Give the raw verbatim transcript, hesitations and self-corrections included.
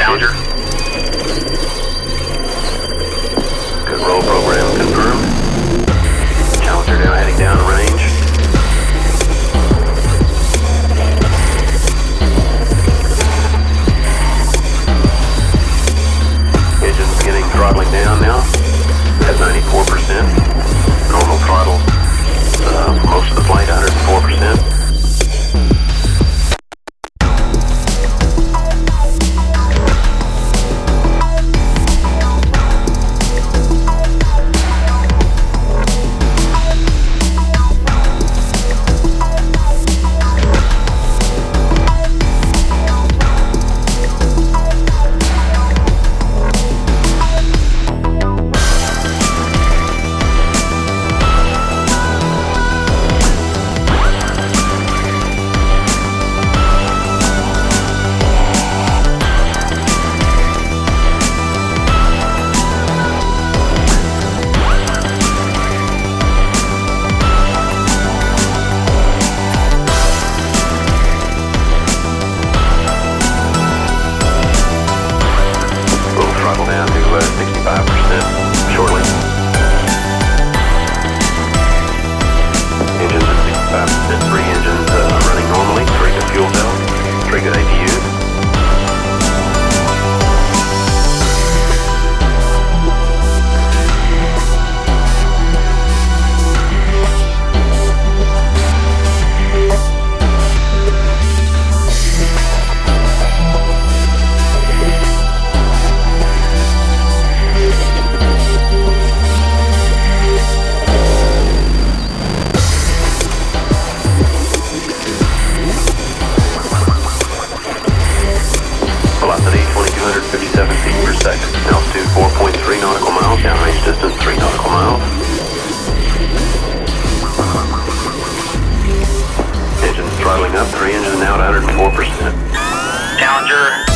Challenger. Good roll program confirmed. Challenger now heading down range. Engine's beginning throttling down now. At ninety-four percent. Normal throttle uh, for most of the flight, one hundred four percent. sixty-five percent shortly. Engines at sixty-five percent. Three engines uh, running normally. Three good fuel cells. Three good A P Us. Velocity twenty-two hundred fifty-seven feet per second. Altitude four point three nautical miles. Downrange distance three nautical miles. Engine throttling up. Three engines now at one hundred four percent. Challenger.